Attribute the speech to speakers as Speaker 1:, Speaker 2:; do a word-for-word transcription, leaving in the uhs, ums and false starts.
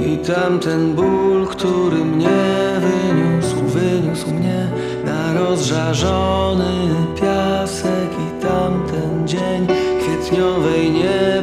Speaker 1: I tamten ból, który mnie wyniósł, wyniósł mnie na rozżarzony piasek. I tamten dzień kwietniowej nie